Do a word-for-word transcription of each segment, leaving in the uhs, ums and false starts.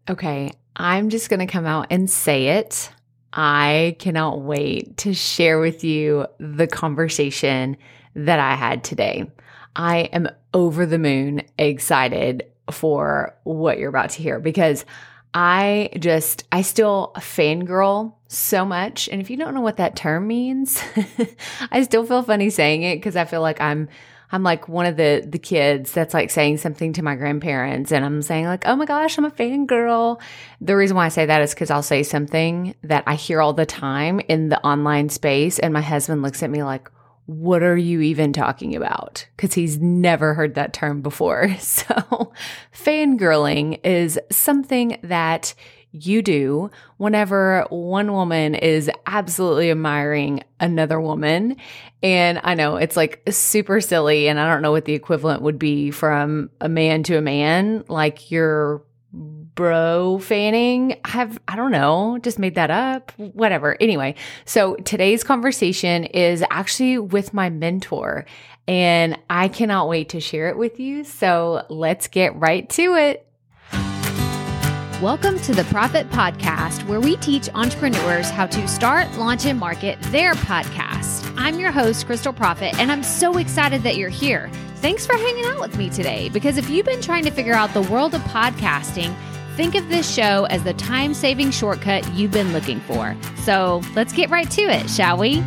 Okay, I'm just going to come out and say it. I cannot wait to share with you the conversation that I had today. I am over the moon excited for what you're about to hear because I just, I still fangirl so much. And if you don't know what that term means, I still feel funny saying it because I feel like I'm I'm like one of the the kids that's like saying something to my grandparents and I'm saying like, oh my gosh, I'm a fangirl. The reason why I say that is because I'll say something that I hear all the time in the online space and my husband looks at me like, what are you even talking about? Because he's never heard that term before. So fangirling is something that you do whenever one woman is absolutely admiring another woman. And I know it's like super silly, and I don't know what the equivalent would be from a man to a man, like you're bro fanning. I have, I don't know, just made that up, whatever. Anyway, so today's conversation is actually with my mentor, and I cannot wait to share it with you. So let's get right to it. Welcome to the Profit Podcast, where we teach entrepreneurs how to start, launch, and market their podcast. I'm your host, Crystal Profit, and I'm so excited that you're here. Thanks for hanging out with me today, because if you've been trying to figure out the world of podcasting, think of this show as the time-saving shortcut you've been looking for. So let's get right to it, shall we?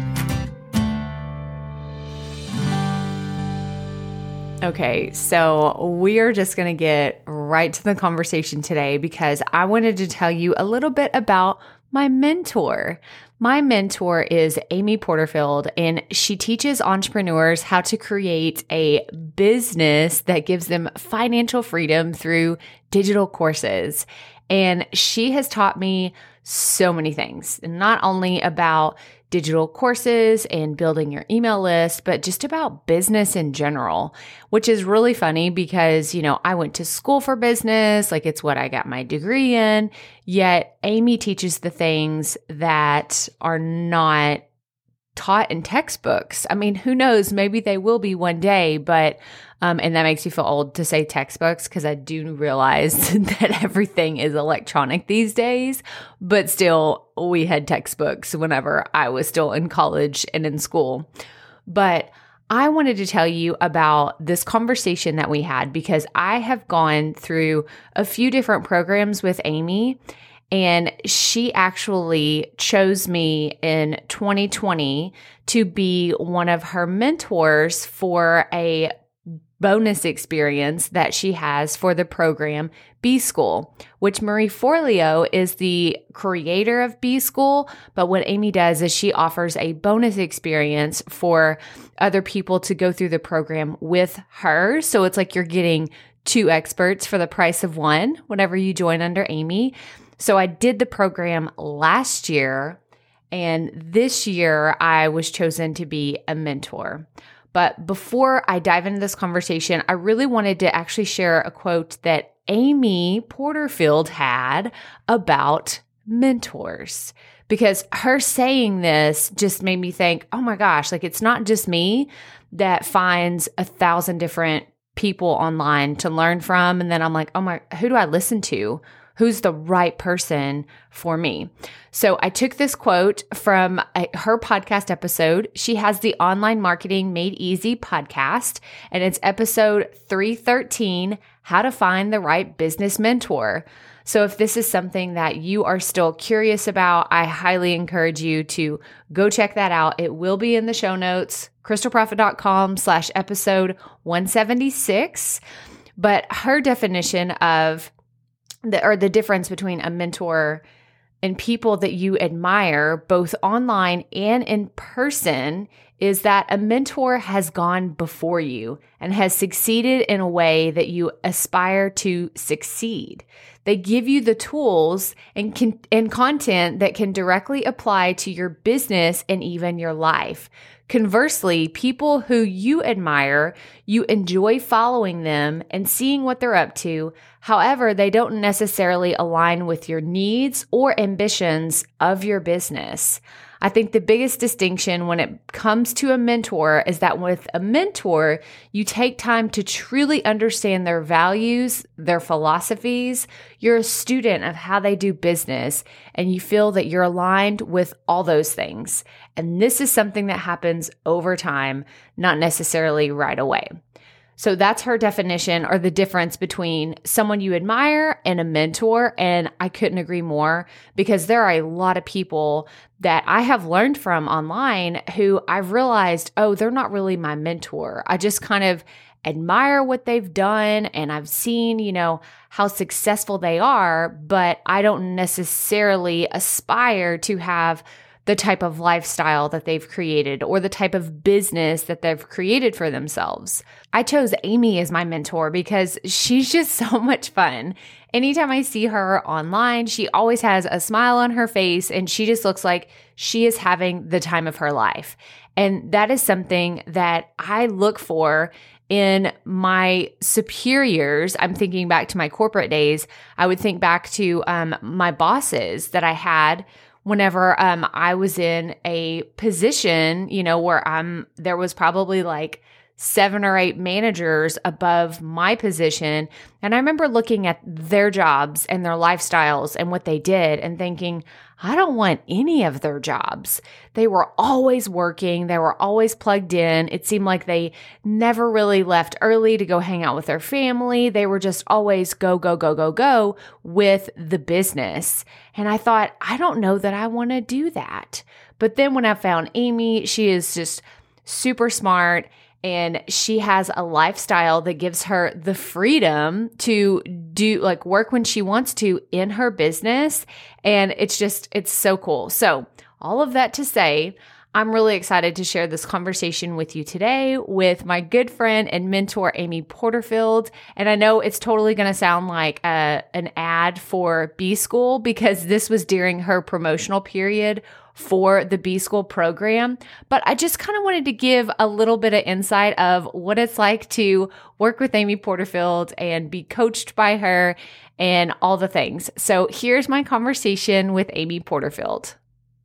Okay, so we are just going to get right to the conversation today because I wanted to tell you a little bit about my mentor. My mentor is Amy Porterfield, and she teaches entrepreneurs how to create a business that gives them financial freedom through digital courses. And she has taught me so many things, not only about digital courses and building your email list, but just about business in general, which is really funny because, you know, I went to school for business, like it's what I got my degree in, yet Amy teaches the things that are not taught in textbooks. I mean, who knows? Maybe they will be one day, but, um, and that makes you feel old to say textbooks because I do realize that everything is electronic these days, but still we had textbooks whenever I was still in college and in school. But I wanted to tell you about this conversation that we had because I have gone through a few different programs with Amy. And she actually chose me in twenty twenty to be one of her mentors for a bonus experience that she has for the program B-School, which Marie Forleo is the creator of B-School. But what Amy does is she offers a bonus experience for other people to go through the program with her. So it's like you're getting two experts for the price of one whenever you join under Amy. So I did the program last year, and this year I was chosen to be a mentor. But before I dive into this conversation, I really wanted to actually share a quote that Amy Porterfield had about mentors, because her saying this just made me think, oh my gosh, like it's not just me that finds a thousand different people online to learn from. And then I'm like, oh my, who do I listen to? Who's the right person for me? So I took this quote from a, her podcast episode. She has the Online Marketing Made Easy podcast, and it's episode three thirteen, How to Find the Right Business Mentor. So if this is something that you are still curious about, I highly encourage you to go check that out. It will be in the show notes, crystalprofit.com slash episode 176. But her definition of The, or the difference between a mentor and people that you admire, both online and in person, is that a mentor has gone before you and has succeeded in a way that you aspire to succeed. They give you the tools and can, and content that can directly apply to your business and even your life. Conversely, people who you admire, you enjoy following them and seeing what they're up to. However, they don't necessarily align with your needs or ambitions of your business. I think the biggest distinction when it comes to a mentor is that with a mentor, you take time to truly understand their values, their philosophies. You're a student of how they do business, and you feel that you're aligned with all those things. And this is something that happens over time, not necessarily right away. So that's her definition, or the difference between someone you admire and a mentor. And I couldn't agree more, because there are a lot of people that I have learned from online who I've realized, oh, they're not really my mentor. I just kind of admire what they've done, and I've seen, you know, how successful they are, but I don't necessarily aspire to have the type of lifestyle that they've created or the type of business that they've created for themselves. I chose Amy as my mentor because she's just so much fun. Anytime I see her online, she always has a smile on her face, and she just looks like she is having the time of her life. And that is something that I look for in my superiors. I'm thinking back to my corporate days. I would think back to um, my bosses that I had whenever um, I was in a position, you know, where I'm, there was probably like seven or eight managers above my position. And I remember looking at their jobs and their lifestyles and what they did and thinking, I don't want any of their jobs. They were always working. They were always plugged in. It seemed like they never really left early to go hang out with their family. They were just always go, go, go, go, go with the business. And I thought, I don't know that I want to do that. But then when I found Amy, she is just super smart, and she has a lifestyle that gives her the freedom to do, like, work when she wants to in her business. And it's just, it's so cool. So all of that to say, I'm really excited to share this conversation with you today with my good friend and mentor, Amy Porterfield. And I know it's totally going to sound like a, an ad for B-School, because this was during her promotional period for the B-School program. But I just kind of wanted to give a little bit of insight of what it's like to work with Amy Porterfield and be coached by her and all the things. So here's my conversation with Amy Porterfield.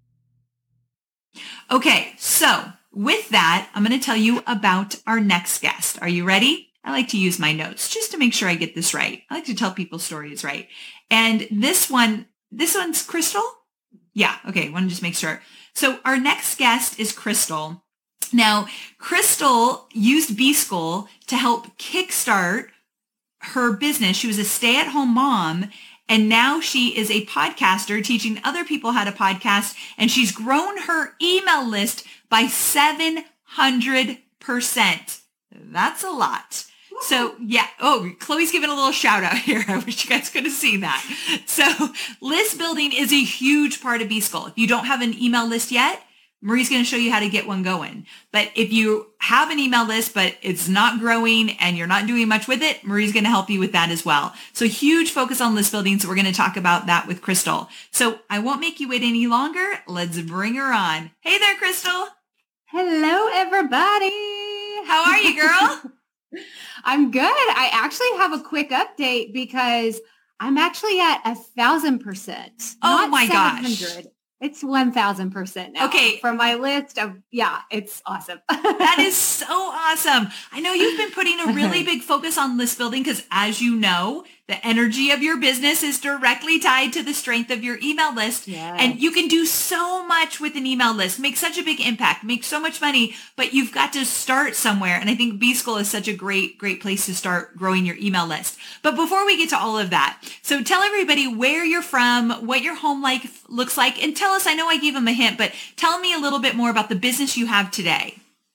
Okay, so with that, I'm going to tell you about our next guest. Are you ready? I like to use my notes just to make sure I get this right. I like to tell people stories right. And this one, this one's Crystal. Yeah. Okay. Want to just make sure. So our next guest is Crystal. Now, Crystal used B-School to help kickstart her business. She was a stay-at-home mom, and now she is a podcaster teaching other people how to podcast, and she's grown her email list by seven hundred percent. That's a lot. So yeah. Oh, Chloe's giving a little shout out here. I wish you guys could have seen that. So list building is a huge part of B-School. If you don't have an email list yet, Marie's going to show you how to get one going. But if you have an email list, but it's not growing and you're not doing much with it, Marie's going to help you with that as well. So huge focus on list building. So we're going to talk about that with Crystal. So I won't make you wait any longer. Let's bring her on. Hey there, Crystal. Hello, everybody. How are you, girl? I'm good. I actually have a quick update because I'm actually at a thousand percent. Oh my gosh. It's one thousand percent now. Okay. From my list of, yeah, it's awesome. That is so awesome. I know you've been putting a really big focus on list building because, as you know, the energy of your business is directly tied to the strength of your email list. Yes. And you can do so much with an email list, make such a big impact, make so much money, but you've got to start somewhere. And I think B-School is such a great, great place to start growing your email list. But before we get to all of that, so tell everybody where you're from, what your home life looks like, and tell us, I know I gave them a hint, but tell me a little bit more about the business you have today.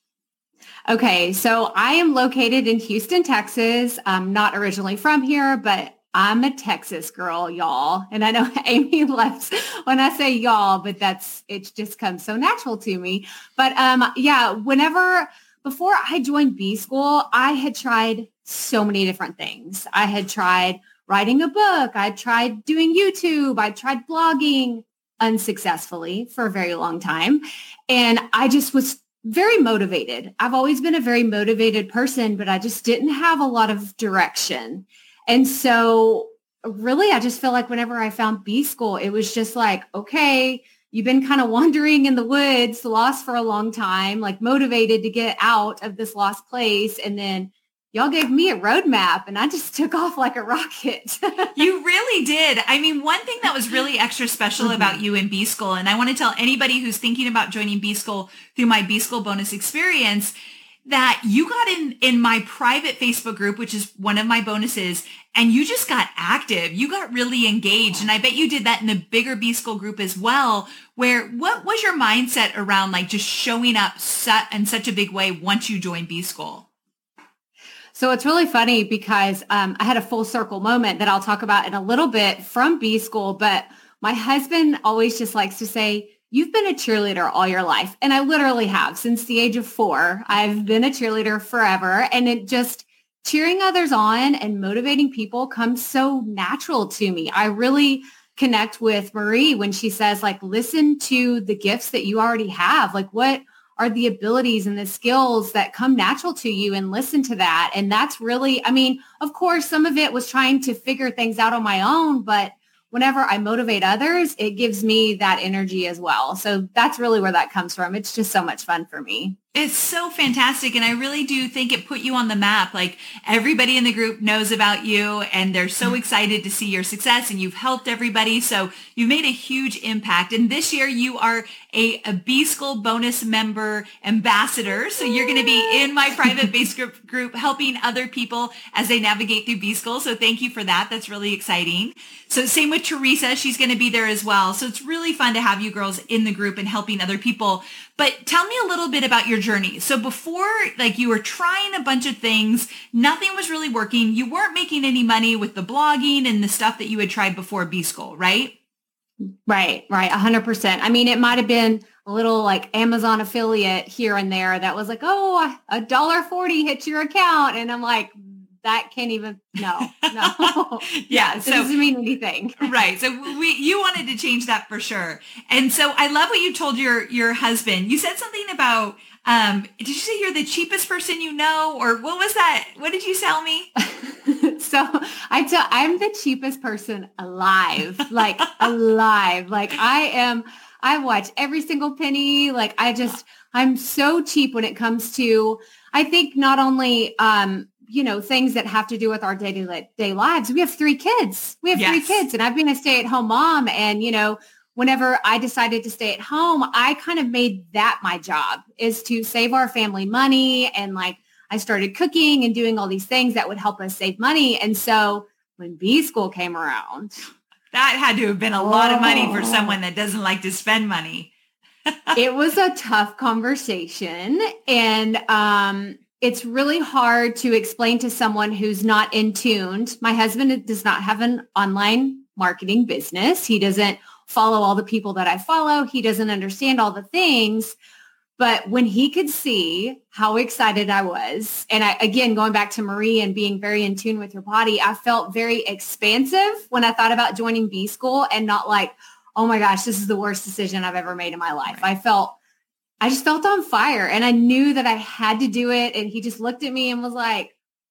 Okay, so I am located in Houston, Texas. I'm not originally from here, but I'm a Texas girl, y'all. And I know Amy laughs when I say y'all, but that's, it just comes so natural to me. But um, yeah, whenever, before I joined B-School, I had tried so many different things. I had tried writing a book. I tried doing YouTube. I tried blogging unsuccessfully for a very long time. And I just was very motivated. I've always been a very motivated person, but I just didn't have a lot of direction. And so really, I just feel like whenever I found B-School, it was just like, okay, you've been kind of wandering in the woods, lost for a long time, like motivated to get out of this lost place. And then y'all gave me a roadmap and I just took off like a rocket. You really did. I mean, one thing that was really extra special mm-hmm. about you in B-School, and I want to tell anybody who's thinking about joining B-School through my B-School bonus experience, that you got in, in my private Facebook group, which is one of my bonuses, and you just got active. You got really engaged. And I bet you did that in the bigger B-School group as well, where what was your mindset around like just showing up su- in such a big way once you joined B-School? So it's really funny because um, I had a full circle moment that I'll talk about in a little bit from B-School, but my husband always just likes to say, you've been a cheerleader all your life. And I literally have since the age of four. I've been a cheerleader forever. And it just cheering others on and motivating people comes so natural to me. I really connect with Marie when she says, like, listen to the gifts that you already have. Like, what are the abilities and the skills that come natural to you, and listen to that. And that's really, I mean, of course, some of it was trying to figure things out on my own, but whenever I motivate others, it gives me that energy as well. So that's really where that comes from. It's just so much fun for me. It's so fantastic. And I really do think it put you on the map. Like, everybody in the group knows about you and they're so excited to see your success, and you've helped everybody. So you've made a huge impact. And this year you are a, a B-School bonus member ambassador. So you're going to be in my private base group, group helping other people as they navigate through B-School. So thank you for that. That's really exciting. So same with Teresa. She's going to be there as well. So it's really fun to have you girls in the group and helping other people. But tell me a little bit about your journey. So before, like, you were trying a bunch of things, nothing was really working. You weren't making any money with the blogging and the stuff that you had tried before B-School, right? Right, right. A hundred percent. I mean, it might've been a little like Amazon affiliate here and there that was like, oh, a dollar forty hits your account. And I'm like, that can't even, no, no. Yeah. It so, doesn't mean anything. Right. So we, you wanted to change that for sure. And so I love what you told your, your husband. You said something about, um, did you say you're the cheapest person you know, or what was that? What did you tell me? So I tell, I'm the cheapest person alive, like alive. Like I am, I watch every single penny. Like I just, I'm so cheap when it comes to, I think not only, um, you know, things that have to do with our day-to-day lives. We have three kids. We have yes. three kids, and I've been a stay-at-home mom. And, you know, whenever I decided to stay at home, I kind of made that my job, is to save our family money. And like, I started cooking and doing all these things that would help us save money. And so when B-School came around, that had to have been a oh. lot of money for someone that doesn't like to spend money. It was a tough conversation. And, um, it's really hard to explain to someone who's not in tuned. My husband does not have an online marketing business. He doesn't follow all the people that I follow. He doesn't understand all the things. But when he could see how excited I was, and I, again, going back to Marie and being very in tune with your body, I felt very expansive when I thought about joining B-School, and not like, oh my gosh, this is the worst decision I've ever made in my life. I felt I just felt on fire, and I knew that I had to do it. And he just looked at me and was like,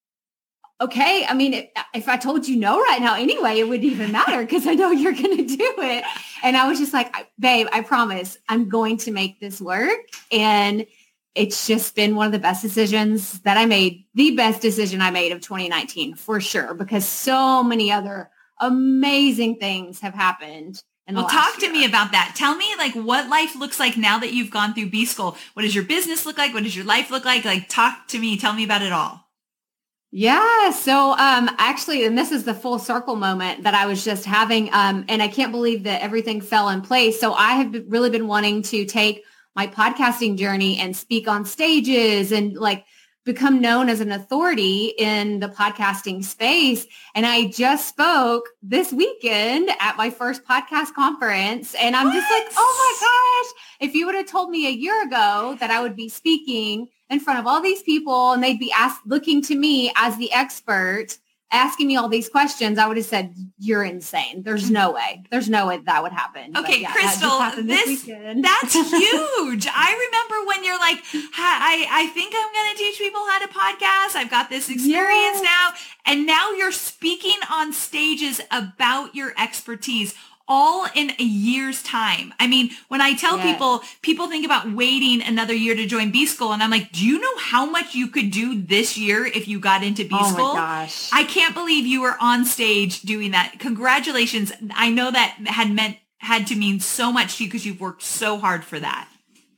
okay, I mean, if, if I told you no right now anyway, it wouldn't even matter because I know you're going to do it. And I was just like, babe, I promise I'm going to make this work. And it's just been one of the best decisions that I made, the best decision I made of twenty nineteen for sure, because so many other amazing things have happened. Well, talk to me about that. Tell me like what life looks like now that you've gone through B-School. What does your business look like? What does your life look like? Like, talk to me. Tell me about it all. Yeah. So um, actually, and this is the full circle moment that I was just having. Um, and I can't believe that everything fell in place. So I have really been wanting to take my podcasting journey and speak on stages and like become known as an authority in the podcasting space. And I just spoke this weekend at my first podcast conference. And I'm what? just like, oh my gosh, if you would have told me a year ago that I would be speaking in front of all these people and they'd be asked, looking to me as the expert, asking me all these questions, I would have said, you're insane. There's no way. There's no way that would happen. Okay, yeah, Crystal, this, this that's huge. I remember when you're like, I, I think I'm going to teach people how to podcast. I've got this experience yes. now. And now you're speaking on stages about your expertise. all in a year's time. I mean, when I tell Yes. people, people think about waiting another year to join B-School. And I'm like, do you know how much you could do this year if you got into B-School? Oh my gosh. I can't believe you were on stage doing that. Congratulations. I know that had meant, had to mean so much to you because you've worked so hard for that.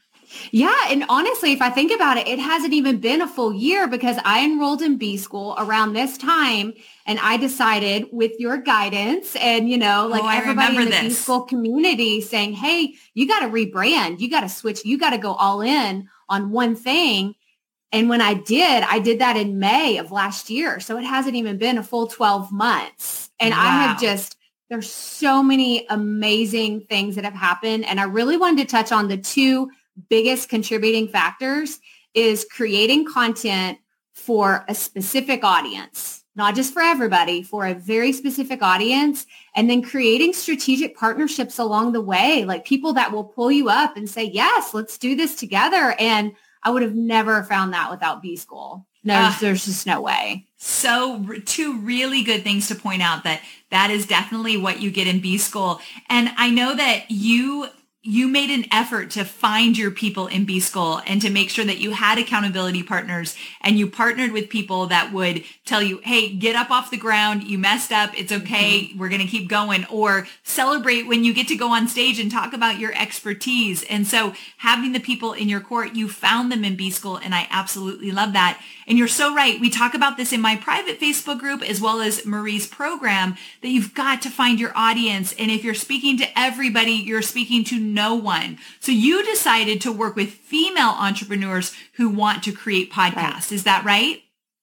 Yeah. And honestly, if I think about it, it hasn't even been a full year because I enrolled in B-School around this time. And I decided with your guidance and, you know, like Oh, I everybody in remember the this. B-School community saying, hey, you got to rebrand, you got to switch, you got to go all in on one thing. And when I did, I did that in May of last year. So it hasn't even been a full twelve months. And I have Wow. just, there's so many amazing things that have happened. And I really wanted to touch on the two biggest contributing factors is creating content for a specific audience, not just for everybody, for a very specific audience, and then creating strategic partnerships along the way, like people that will pull you up and say, yes, let's do this together. And I would have never found that without B-School. No, Ah. there's just no way. So r- two really good things to point out that that is definitely what you get in B-School. And I know that you you made an effort to find your people in B-School and to make sure that you had accountability partners and you partnered with people that would tell you, hey, get up off the ground. You messed up. It's okay. Mm-hmm. We're going to keep going, or celebrate when you get to go on stage and talk about your expertise. And so having the people in your court, you found them in B-School. And I absolutely love that. And you're so right. We talk about this in my private Facebook group, as well as Marie's program, that you've got to find your audience. And if you're speaking to everybody, you're speaking to no one. So you decided to work with female entrepreneurs who want to create podcasts. Right. Is that right?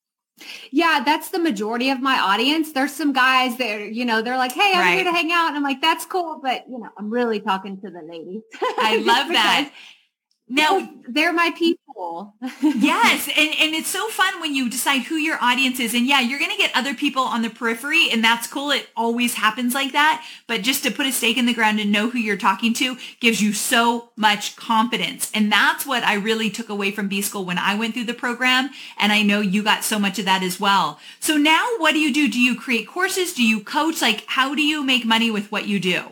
Yeah, that's the majority of my audience. There's some guys that, are, you know, they're like, hey, I'm Right. here to hang out. And I'm like, that's cool. But, you know, I'm really talking to the ladies. I love that. Now, they're my people. yes. And, and it's so fun when you decide who your audience is. And yeah, you're going to get other people on the periphery, and that's cool. It always happens like that. But just to put a stake in the ground and know who you're talking to gives you so much confidence. And that's what I really took away from B-School when I went through the program. And I know you got so much of that as well. So now what do you do? Do you create courses? Do you coach? Like, how do you make money with what you do?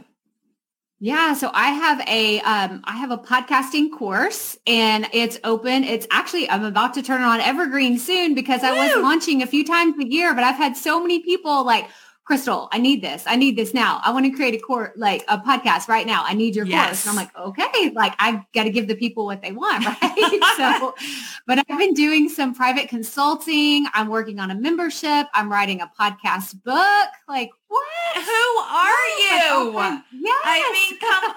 Yeah, so I have a um, I have a podcasting course, and it's open. It's actually, I'm about to turn it on evergreen soon because I was Woo! launching a few times a year, but I've had so many people like, Crystal, I need this. I need this now. I want to create a course, like a podcast right now. I need your Yes. course. And I'm like, okay, like I've got to give the people what they want, right? So, but I've been doing some private consulting. I'm working on a membership. I'm writing a podcast book. Like, what? Who are you? Like, okay, yes. I mean,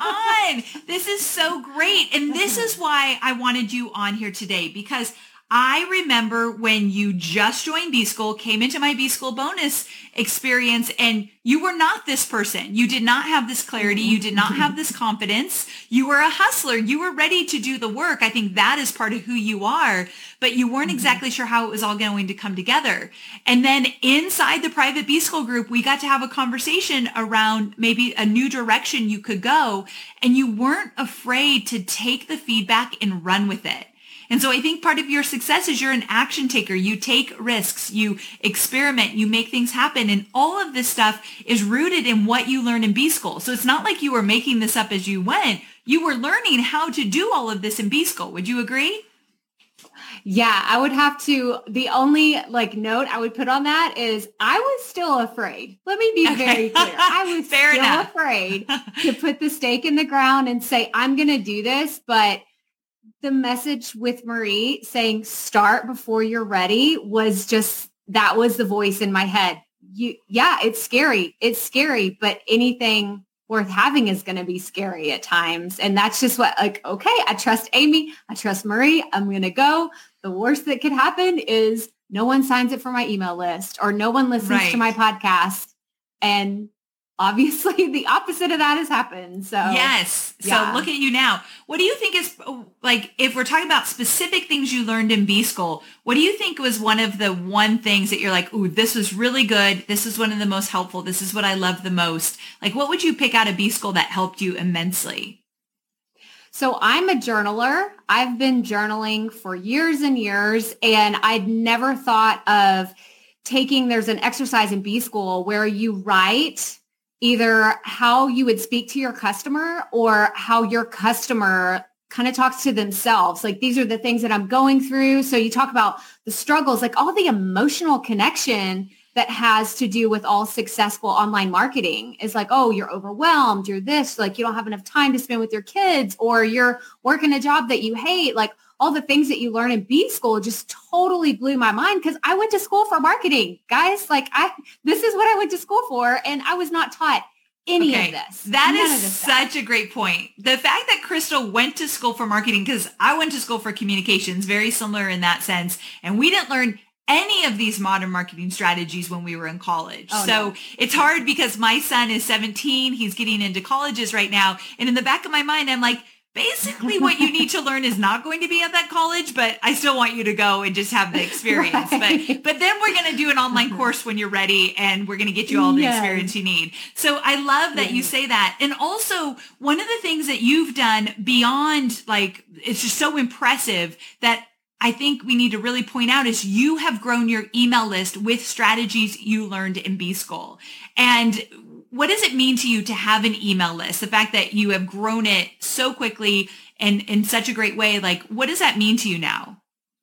come on. This is so great. And this is why I wanted you on here today, because I remember when you just joined B-School, came into my B-School bonus experience, and you were not this person. You did not have this clarity. You did not have this confidence. You were a hustler. You were ready to do the work. I think that is part of who you are, but you weren't exactly sure how it was all going to come together. And then inside the private B-School group, we got to have a conversation around maybe a new direction you could go, and you weren't afraid to take the feedback and run with it. And so I think part of your success is you're an action taker. You take risks, you experiment, you make things happen. And all of this stuff is rooted in what you learn in B-School. So it's not like you were making this up as you went. You were learning how to do all of this in B-School. Would you agree? Yeah, I would have to, the only like note I would put on that is I was still afraid. Let me be very clear. I was Fair still enough. afraid to put the stake in the ground and say, I'm going to do this. But the message with Marie saying start before you're ready was just, that was the voice in my head. You, yeah, it's scary. It's scary, but anything worth having is going to be scary at times. And that's just what, like, okay, I trust Amy. I trust Marie. I'm going to go. The worst that could happen is no one signs up for my email list or no one listens Right. to my podcast. And obviously the opposite of that has happened. So Yes. So Yeah. look at you now. What do you think is, like, if we're talking about specific things you learned in B-School, what do you think was one of the one things that you're like, ooh, this was really good. This is one of the most helpful. This is what I love the most. Like, what would you pick out of B-School that helped you immensely? So I'm a journaler. I've been journaling for years and years, and I'd never thought of taking, there's an exercise in B-School where you write either how you would speak to your customer or how your customer kind of talks to themselves. Like, these are the things that I'm going through. So you talk about the struggles, like all the emotional connection that has to do with all successful online marketing is like, oh, you're overwhelmed, you're this, like you don't have enough time to spend with your kids, or you're working a job that you hate. Like, all the things that you learn in B school just totally blew my mind, because I went to school for marketing, guys. Like, I, this is what I went to school for, and I was not taught any okay. of this. That None is this such stuff. a great point. The fact that Crystal went to school for marketing, because I went to school for communications, very similar in that sense, and we didn't learn any of these modern marketing strategies when we were in college. Oh, so no. it's hard because my son is seventeen. He's getting into colleges right now. And in the back of my mind, I'm like, basically what you need to learn is not going to be at that college, but I still want you to go and just have the experience. Right. But but then we're going to do an online course when you're ready, and we're going to get you all the Yes. experience you need. So I love that you Yes. say that. And also, one of the things that you've done beyond, like, it's just so impressive that I think we need to really point out is you have grown your email list with strategies you learned in B School. And what does it mean to you to have an email list? The fact that you have grown it so quickly and in such a great way, like, what does that mean to you now?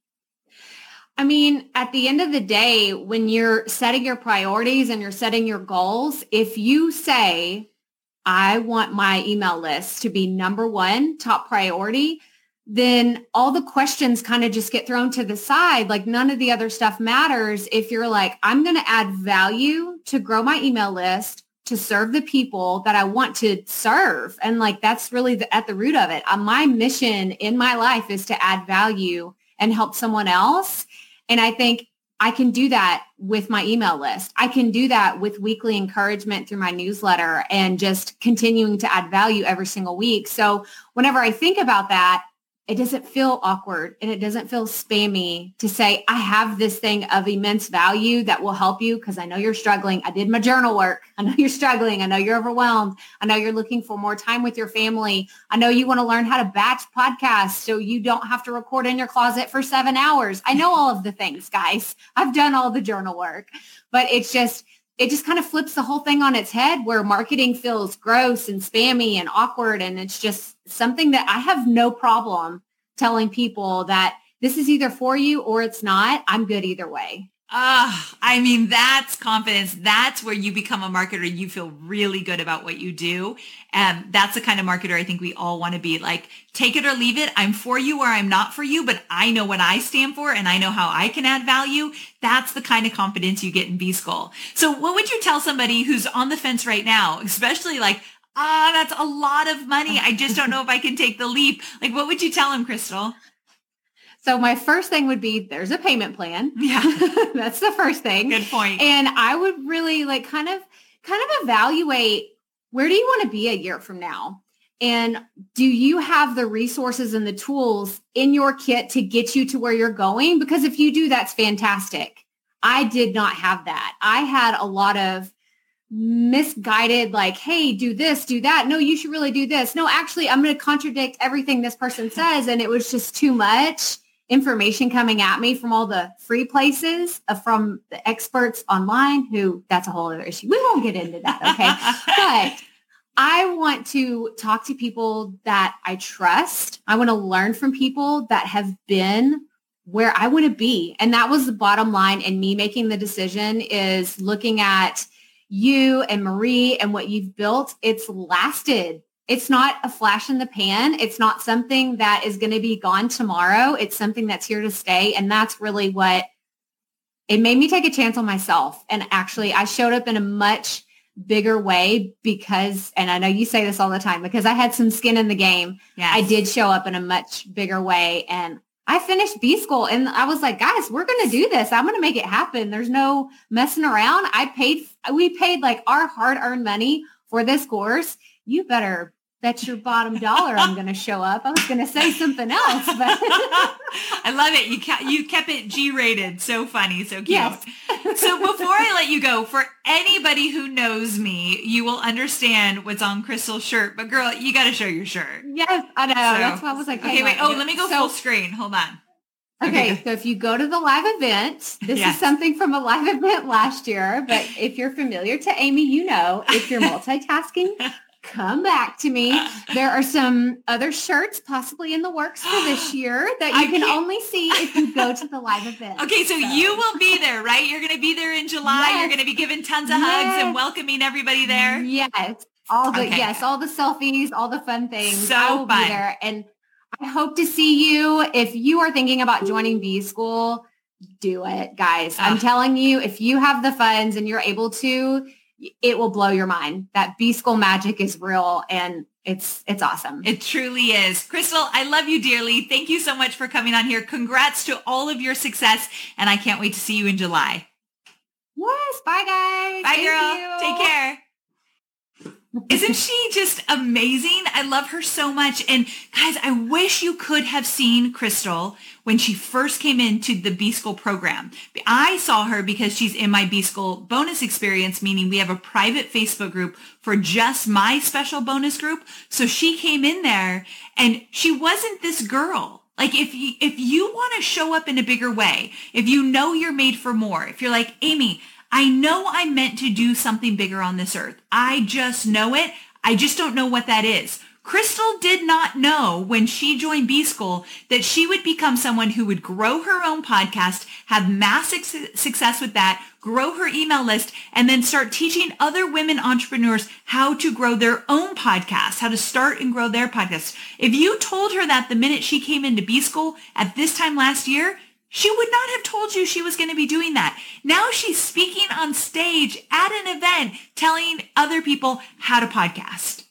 I mean, at the end of the day, when you're setting your priorities and you're setting your goals, if you say, I want my email list to be number one, top priority, then all the questions kind of just get thrown to the side. Like, none of the other stuff matters if you're like, I'm going to add value to grow my email list, to serve the people that I want to serve. And like, that's really the, at the root of it. Uh, my mission in my life is to add value and help someone else. And I think I can do that with my email list. I can do that with weekly encouragement through my newsletter and just continuing to add value every single week. So whenever I think about that, it doesn't feel awkward and it doesn't feel spammy to say, I have this thing of immense value that will help you, because I know you're struggling. I did my journal work. I know you're struggling. I know you're overwhelmed. I know you're looking for more time with your family. I know you want to learn how to batch podcasts so you don't have to record in your closet for seven hours. I know all of the things, guys. I've done all the journal work, but it's just, it just kind of flips the whole thing on its head, where marketing feels gross and spammy and awkward. And it's just something that I have no problem telling people that this is either for you or it's not. I'm good either way. Ah, I mean, that's confidence. That's where you become a marketer. You feel really good about what you do. And that's the kind of marketer I think we all want to be. Like, take it or leave it. I'm for you or I'm not for you, but I know what I stand for and I know how I can add value. That's the kind of confidence you get in B School. So what would you tell somebody who's on the fence right now, especially like, ah, that's a lot of money. I just don't know if I can take the leap. Like, what would you tell them, Crystal? So my first thing would be, there's a payment plan. Yeah. That's the first thing. Good point. And I would really like kind of, kind of evaluate, where do you want to be a year from now? And do you have the resources and the tools in your kit to get you to where you're going? Because if you do, that's fantastic. I did not have that. I had a lot of misguided, like, hey, do this, do that. No, you should really do this. No, actually, I'm going to contradict everything this person says. And it was just too much information coming at me from all the free places, uh, from the experts online, who, that's a whole other issue. We won't get into that. Okay. But I want to talk to people that I trust. I want to learn from people that have been where I want to be. And that was the bottom line in me making the decision, is looking at you and Marie and what you've built. It's lasted. It's not a flash in the pan. It's not something that is going to be gone tomorrow. It's something that's here to stay. And that's really what it made me take a chance on myself. And actually, I showed up in a much bigger way because, and I know you say this all the time, because I had some skin in the game. Yes. I did show up in a much bigger way. And I finished B School and I was like, guys, we're going to do this. I'm going to make it happen. There's no messing around. I paid, we paid like our hard earned money for this course. You better bet your bottom dollar I'm going to show up. I was going to say something else, but I love it. You kept, you kept it G-rated. So funny. So cute. Yes. So before I let you go, for anybody who knows me, you will understand what's on Crystal's shirt. But girl, you got to show your shirt. Yes, I know. So, That's why I was like, hey, okay, wait. Oh, let let me go so, full screen. Hold on. Okay, so if you go to the live event, this Yes. is something from a live event last year, but if you're familiar to Amy, you know, if you're multitasking, come back to me. There are some other shirts possibly in the works for this year that you I can can't- only see if you go to the live event. Okay, so, you will be there, right? You're going to be there in July. Yes. You're going to be giving tons of hugs and Yes. welcoming everybody there. Yes. All the, Okay. yes, all the selfies, all the fun things. So I will fun. be there. And I hope to see you. If you are thinking about joining B School, do it, guys. I'm Ugh. telling you, if you have the funds and you're able to, it will blow your mind. That B School magic is real and it's it's awesome. It truly is. Crystal, I love you dearly. Thank you so much for coming on here. Congrats to all of your success. And I can't wait to see you in July. Yes. Bye, guys. Bye, Thank girl. you. Take care. Isn't she just amazing? I love her so much. And guys, I wish you could have seen Crystal when she first came into the B School program. I saw her because she's in my B School bonus experience, meaning we have a private Facebook group for just my special bonus group. So she came in there and she wasn't this girl. Like if you, if you want to show up in a bigger way, if you know you're made for more, if you're like, Amy, I know I'm meant to do something bigger on this earth. I just know it. I just don't know what that is. Crystal did not know when she joined B School that she would become someone who would grow her own podcast, have massive success with that, grow her email list, and then start teaching other women entrepreneurs how to grow their own podcasts, how to start and grow their podcasts. If you told her that the minute she came into B School at this time last year, she would not have told you she was going to be doing that. Now she's speaking on stage at an event, telling other people how to podcast.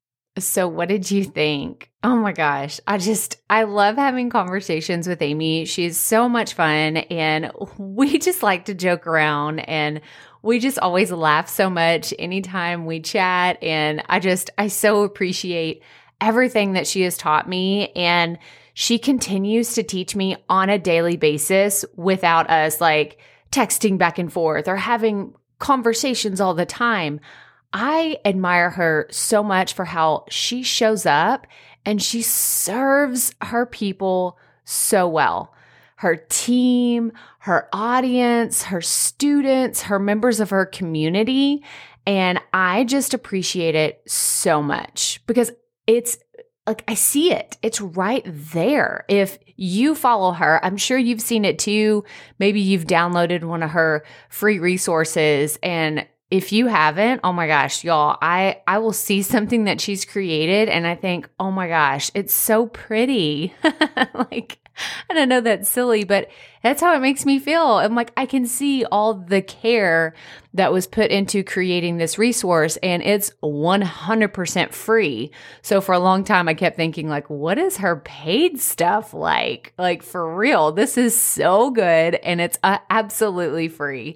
So what did you think? Oh my gosh. I just, I love having conversations with Amy. She's so much fun and we just like to joke around and we just always laugh so much anytime we chat. And I just, I so appreciate everything that she has taught me. And she continues to teach me on a daily basis without us like texting back and forth or having conversations all the time. I admire her so much for how she shows up and she serves her people so well. Her team, her audience, her students, her members of her community. And I just appreciate it so much because it's like, I see it. It's right there. If you follow her, I'm sure you've seen it too. Maybe you've downloaded one of her free resources. And if you haven't, oh my gosh, y'all, I, I will see something that she's created and I think, oh my gosh, it's so pretty. Like, and I know that's silly, but that's how it makes me feel. I'm like, I can see all the care that was put into creating this resource and it's one hundred percent free. So for a long time, I kept thinking like, what is her paid stuff like? Like for real, this is so good and it's uh, absolutely free.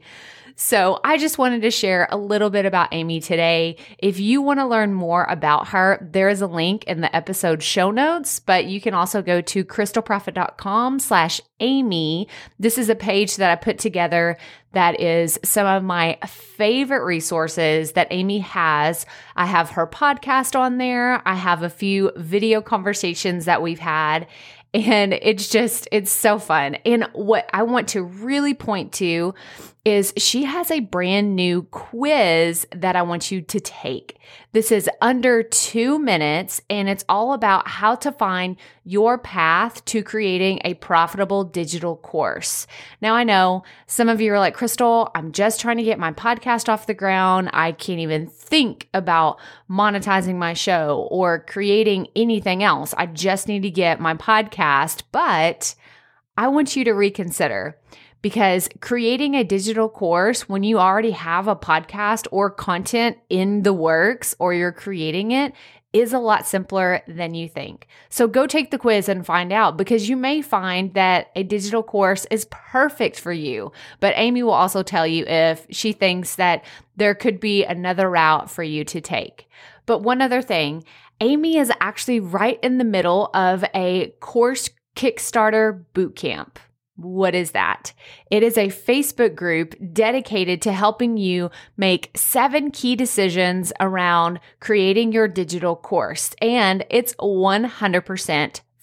So I just wanted to share a little bit about Amy today. If you want to learn more about her, there is a link in the episode show notes, but you can also go to crystalprofit.com slash Amy. This is a page that I put together that is some of my favorite resources that Amy has. I have her podcast on there. I have a few video conversations that we've had. And it's just, it's so fun. And what I want to really point to is she has a brand new quiz that I want you to take. This is under two minutes and it's all about how to find your path to creating a profitable digital course. Now I know some of you are like, Crystal, I'm just trying to get my podcast off the ground. I can't even think about monetizing my show or creating anything else. I just need to get my podcast, but I want you to reconsider. Because creating a digital course when you already have a podcast or content in the works or you're creating it is a lot simpler than you think. So go take the quiz and find out because you may find that a digital course is perfect for you. But Amy will also tell you if she thinks that there could be another route for you to take. But one other thing, Amy is actually right in the middle of a course Kickstarter bootcamp. What is that? It is a Facebook group dedicated to helping you make seven key decisions around creating your digital course. And it's one hundred percent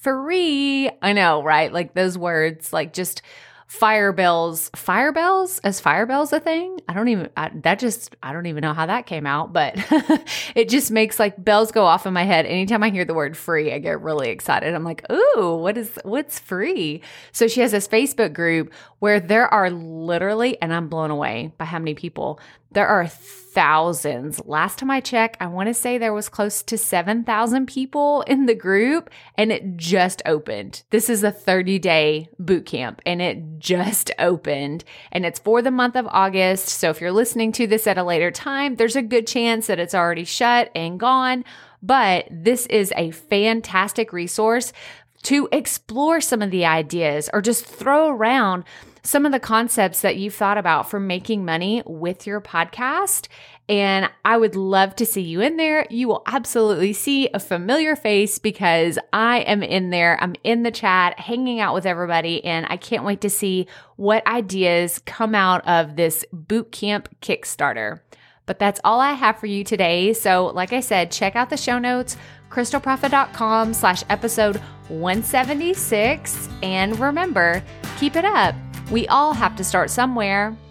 free. I know, right? Like those words, like just fire bells, fire bells? Is fire bells a thing? I don't even, I, that just, I don't even know how that came out, but it just makes like bells go off in my head. Anytime I hear the word free, I get really excited. I'm like, ooh, what is, what's free? So she has this Facebook group where there are literally, and I'm blown away by how many people, there are thousands. Last time I checked, I want to say there was close to seven thousand people in the group, and it just opened. This is a thirty-day boot camp, and it just opened, and it's for the month of August. So if you're listening to this at a later time, there's a good chance that it's already shut and gone, but this is a fantastic resource to explore some of the ideas or just throw around some of the concepts that you've thought about for making money with your podcast. And I would love to see you in there. You will absolutely see a familiar face because I am in there. I'm in the chat, hanging out with everybody, and I can't wait to see what ideas come out of this bootcamp Kickstarter. But that's all I have for you today. So like I said, check out the show notes, crystalprofit.com slash episode one seventy-six. And remember, keep it up. We all have to start somewhere.